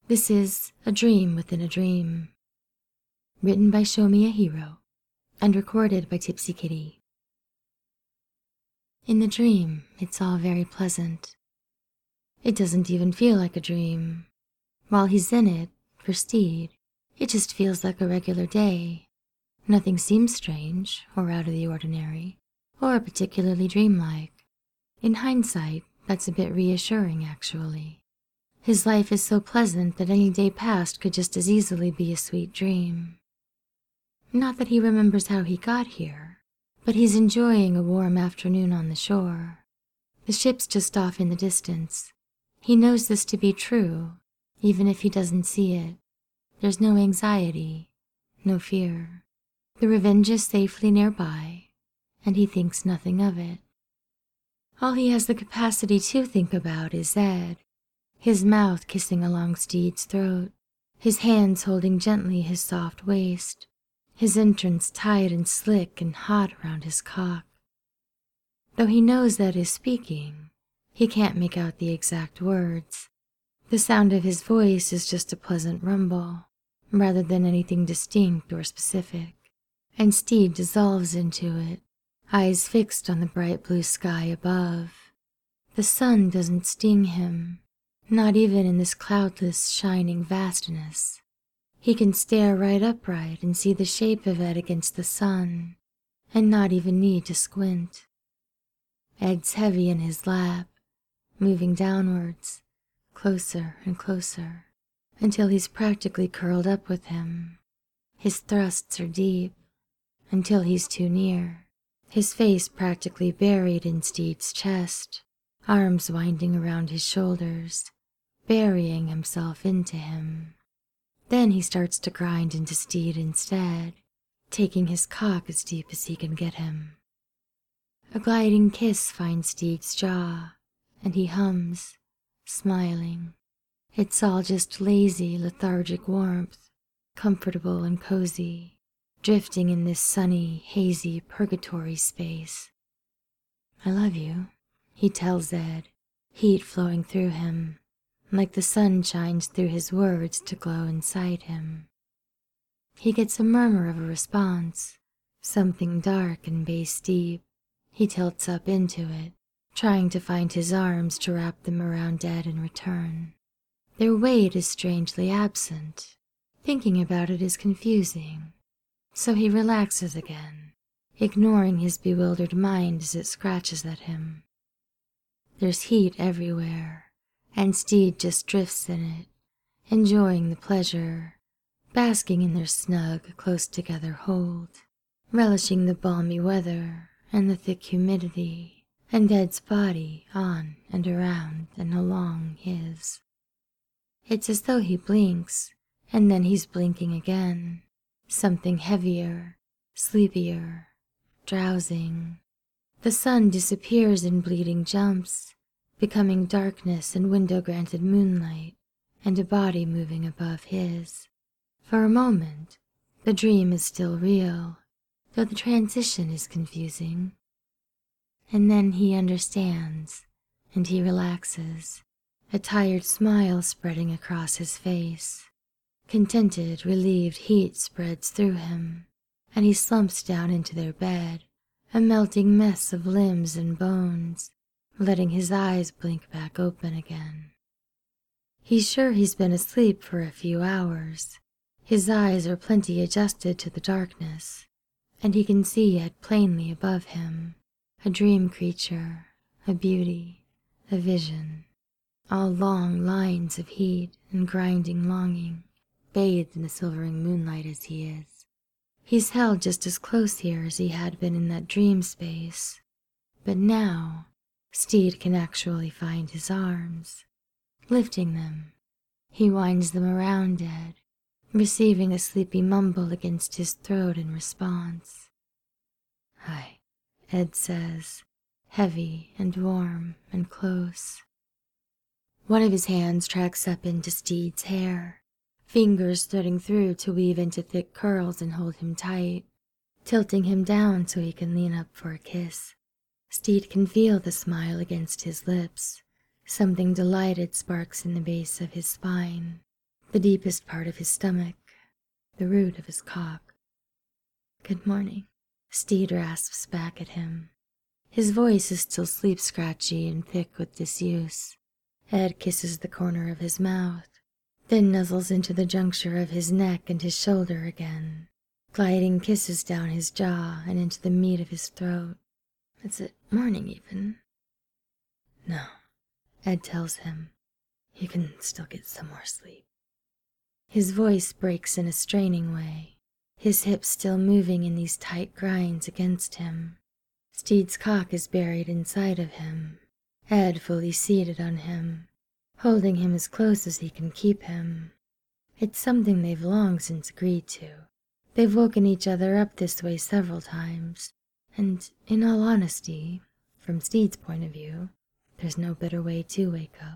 This is A Dream Within a Dream, written by Show Me a Hero and recorded by Tipsy Kitty. In the dream, it's all very pleasant. It doesn't even feel like a dream. While he's in it, for Steed, it just feels like a regular day. Nothing seems strange or out of the ordinary, or particularly dreamlike. In hindsight, that's a bit reassuring, actually. His life is so pleasant that any day past could just as easily be a sweet dream. Not that he remembers how he got here, but he's enjoying a warm afternoon on the shore. The ship's just off in the distance. He knows this to be true, even if he doesn't see it. There's no anxiety, no fear. The Revenge is safely nearby, and he thinks nothing of it. All he has the capacity to think about is Ed, his mouth kissing along Steed's throat, his hands holding gently his soft waist, his entrance tight and slick and hot around his cock. Though he knows Ed is speaking, he can't make out the exact words. The sound of his voice is just a pleasant rumble, rather than anything distinct or specific, and Steed dissolves into it, eyes fixed on the bright blue sky above. The sun doesn't sting him, not even in this cloudless, shining vastness. He can stare right upright and see the shape of Ed against the sun, and not even need to squint. Ed's heavy in his lap, moving downwards, closer and closer, until he's practically curled up with him. His thrusts are deep, until he's too near, his face practically buried in Steed's chest, arms winding around his shoulders, burying himself into him. Then he starts to grind into Steed instead, taking his cock as deep as he can get him. A gliding kiss finds Steed's jaw, and he hums, smiling. It's all just lazy, lethargic warmth, comfortable and cozy, drifting in this sunny, hazy purgatory space. "I love you," he tells Ed, heat flowing through him, like the sun shines through his words to glow inside him. He gets a murmur of a response, something dark and bass deep. He tilts up into it, trying to find his arms to wrap them around Ed in return. Their weight is strangely absent. Thinking about it is confusing, so he relaxes again, ignoring his bewildered mind as it scratches at him. There's heat everywhere, and Steed just drifts in it, enjoying the pleasure, basking in their snug, close-together hold, relishing the balmy weather and the thick humidity, and Ed's body on and around and along his. It's as though he blinks, and then he's blinking again, something heavier, sleepier, drowsing. The sun disappears in bleeding jumps, becoming darkness and window-granted moonlight, and a body moving above his. For a moment, the dream is still real, though the transition is confusing. And then he understands, and he relaxes, a tired smile spreading across his face. Contented, relieved heat spreads through him, and he slumps down into their bed, a melting mess of limbs and bones, letting his eyes blink back open again. He's sure he's been asleep for a few hours. His eyes are plenty adjusted to the darkness, and he can see Ed plainly above him, a dream creature, a beauty, a vision, all long lines of heat and grinding longing, bathed in the silvering moonlight as he is. He's held just as close here as he had been in that dream space, but now Steed can actually find his arms. Lifting them, he winds them around Ed, receiving a sleepy mumble against his throat in response. "Hi," Ed says, heavy and warm and close. One of his hands tracks up into Steed's hair, fingers threading through to weave into thick curls and hold him tight, tilting him down so he can lean up for a kiss. Steed can feel the smile against his lips. Something delighted sparks in the base of his spine. the deepest part of his stomach, the root of his cock. "Good morning," Steed rasps back at him. His voice is still sleep-scratchy and thick with disuse. Ed kisses the corner of his mouth, then nuzzles into the juncture of his neck and his shoulder again, gliding kisses down his jaw and into the meat of his throat. "Is it morning even?" "No," Ed tells him. "You can still get some more sleep." His voice breaks in a straining way, his hips still moving in these tight grinds against him. Steed's cock is buried inside of him, Ed fully seated on him, holding him as close as he can keep him. It's something they've long since agreed to. They've woken each other up this way several times, and in all honesty, from Steed's point of view, there's no better way to wake up.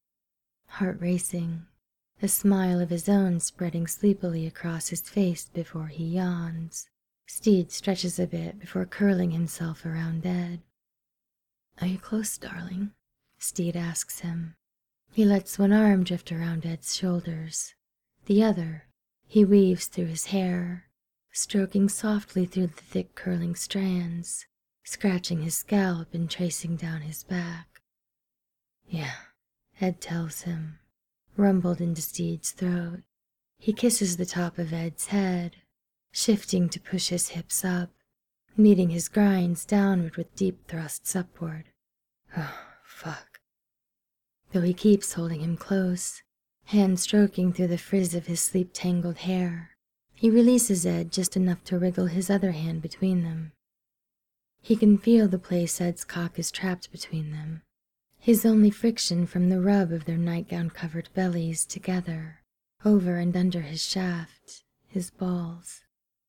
Heart racing, a smile of his own spreading sleepily across his face before he yawns. Steed stretches a bit before curling himself around Ed. "Are you close, darling?" Steed asks him. He lets one arm drift around Ed's shoulders. The other he weaves through his hair, stroking softly through the thick curling strands, scratching his scalp and tracing down his back. "Yeah," Ed tells him, rumbled into Steed's throat. He kisses the top of Ed's head, shifting to push his hips up, meeting his grinds downward with deep thrusts upward. Oh, fuck. Though he keeps holding him close, hand stroking through the frizz of his sleep-tangled hair, he releases Ed just enough to wriggle his other hand between them. He can feel the place Ed's cock is trapped between them, his only friction from the rub of their nightgown-covered bellies together, over and under his shaft, his balls.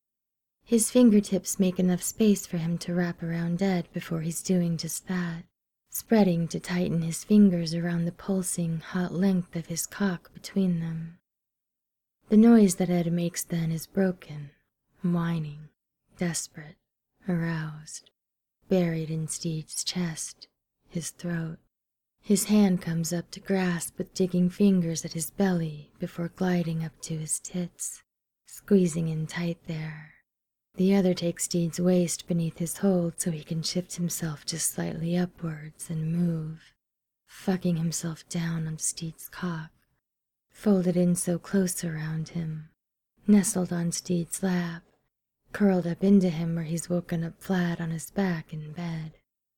His fingertips make enough space for him to wrap around Ed before he's doing just that, spreading to tighten his fingers around the pulsing, hot length of his cock between them. The noise that Ed makes then is broken, whining, desperate, aroused, buried in Steed's chest, his throat. His hand comes up to grasp with digging fingers at his belly before gliding up to his tits, squeezing in tight there. The other takes Steed's waist beneath his hold so he can shift himself just slightly upwards and move, fucking himself down on Steed's cock, folded in so close around him, nestled on Steed's lap, curled up into him where he's woken up flat on his back in bed.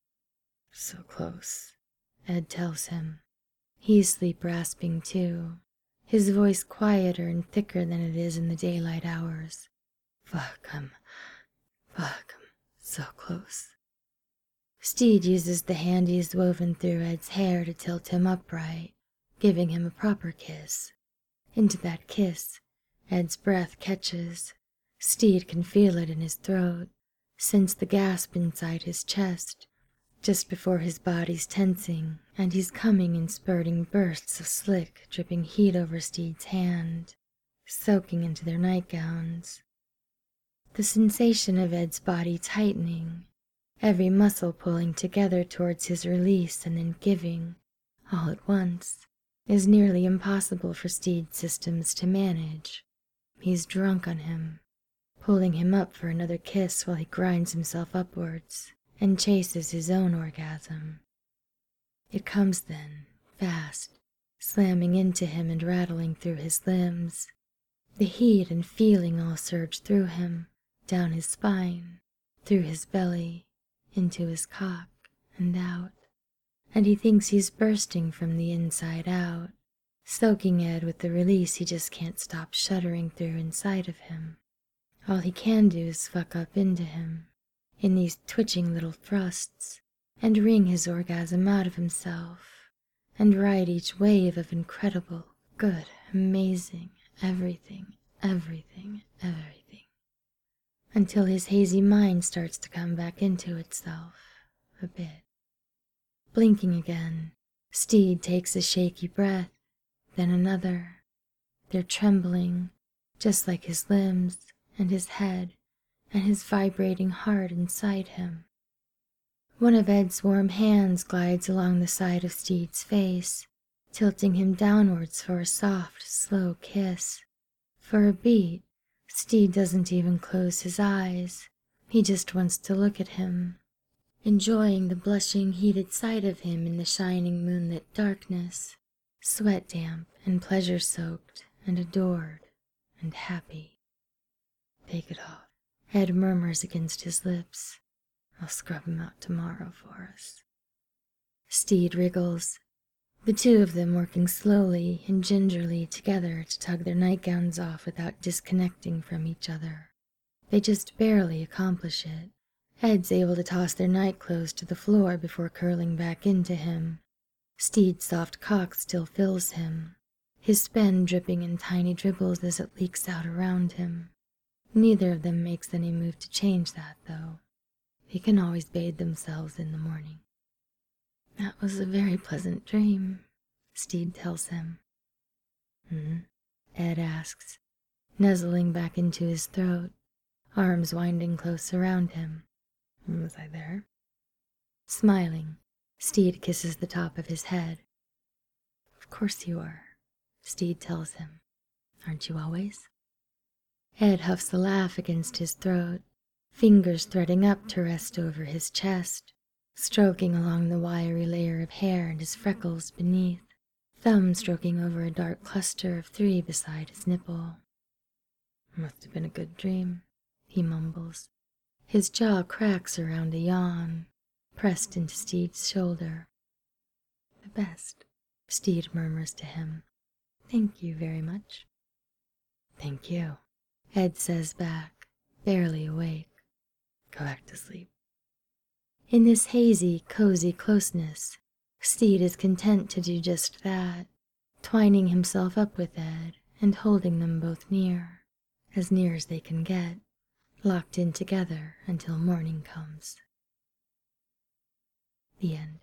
"So close," Ed tells him. He's sleep-rasping too, his voice quieter and thicker than it is in the daylight hours. Fuck, I'm so close." Steed uses the hand he's woven through Ed's hair to tilt him upright, giving him a proper kiss. Into that kiss, Ed's breath catches. Steed can feel it in his throat, sense the gasp inside his chest, just before his body's tensing, and he's coming in spurting bursts of slick, dripping heat over Steed's hand, soaking into their nightgowns. The sensation of Ed's body tightening, every muscle pulling together towards his release and then giving, all at once, is nearly impossible for Steed's systems to manage. He's drunk on him, pulling him up for another kiss while he grinds himself upwards and chases his own orgasm. It comes then, fast, slamming into him and rattling through his limbs. The heat and feeling all surge through him, down his spine, through his belly, into his cock, and out. And he thinks he's bursting from the inside out, soaking Ed with the release he just can't stop shuddering through inside of him. All he can do is fuck up into him, in these twitching little thrusts, and wring his orgasm out of himself, and ride each wave of incredible, good, amazing, everything, until his hazy mind starts to come back into itself a bit. Blinking again, Steed takes a shaky breath, then another. They're trembling, just like his limbs and his head and his vibrating heart inside him. One of Ed's warm hands glides along the side of Steed's face, tilting him downwards for a soft, slow kiss. For a beat, Steed doesn't even close his eyes. He just wants to look at him, enjoying the blushing, heated sight of him in the shining moonlit darkness, sweat-damp and pleasure-soaked and adored and happy. "Take it off," Ed murmurs against his lips. "I'll scrub him out tomorrow for us." Steed wriggles, the two of them working slowly and gingerly together to tug their nightgowns off without disconnecting from each other. They just barely accomplish it. Ed's able to toss their nightclothes to the floor before curling back into him. Steed's soft cock still fills him, his spen dripping in tiny dribbles as it leaks out around him. Neither of them makes any move to change that, though. They can always bathe themselves in the morning. "That was a very pleasant dream," Steed tells him. Ed asks, nuzzling back into his throat, arms winding close around him. "Was I there?" Smiling, Steed kisses the top of his head. "Of course you are," Steed tells him. "Aren't you always?" Ed huffs a laugh against his throat, fingers threading up to rest over his chest, stroking along the wiry layer of hair and his freckles beneath, thumb stroking over a dark cluster of 3 beside his nipple. "Must have been a good dream," he mumbles. His jaw cracks around a yawn, pressed into Steed's shoulder. "The best," Steed murmurs to him. "Thank you very much." "Thank you," Ed says back, barely awake. "Go back to sleep." In this hazy, cozy closeness, Steed is content to do just that, twining himself up with Ed and holding them both near as they can get, locked in together until morning comes. The end.